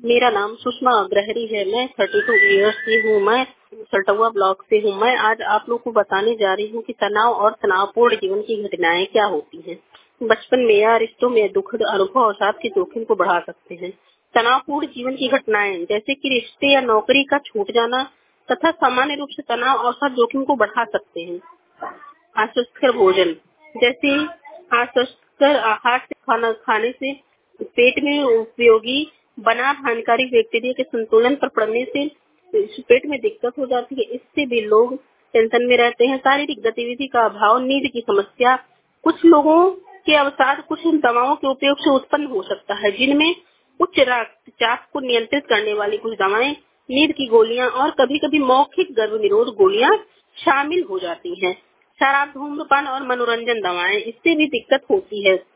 मेरा नाम सुषमा अग्रहरी है। मैं 32 इयर्स की हूँ। मैं सल्टुआ ब्लॉक से हूँ। मैं आज आप लोग को बताने जा रही हूँ कि तनाव और तनावपूर्ण जीवन की घटनाएं क्या होती हैं। बचपन में या रिश्तों में दुखद अनुभव और साथ के जोखिम को बढ़ा सकते हैं। तनावपूर्ण जीवन की घटनाएं जैसे कि रिश्ते या नौकरी का छूट जाना तथा सामान्य रूप से तनाव और साथ जोखिम को बढ़ा सकते हैं। अस्वस्थकर भोजन जैसे अस्वस्थकर आहार से खाना खाने से पेट में उपयोगी बना हानिकारक बैक्टीरिया के संतुलन पर पड़ने से पेट में दिक्कत हो जाती है। इससे भी लोग टेंशन में रहते हैं। शारीरिक गतिविधि का अभाव, नींद की समस्या कुछ लोगों के अवसाद कुछ दवाओं के उपयोग से उत्पन्न हो सकता है, जिनमें उच्च रक्तचाप को नियंत्रित करने वाली कुछ दवाएं, नींद की गोलियां और कभी-कभी मौखिक गर्भ निरोध गोलियां शामिल हो जाती हैं। शराब, धूम्रपान और मनोरंजन दवाएं, इससे भी दिक्कत होती है।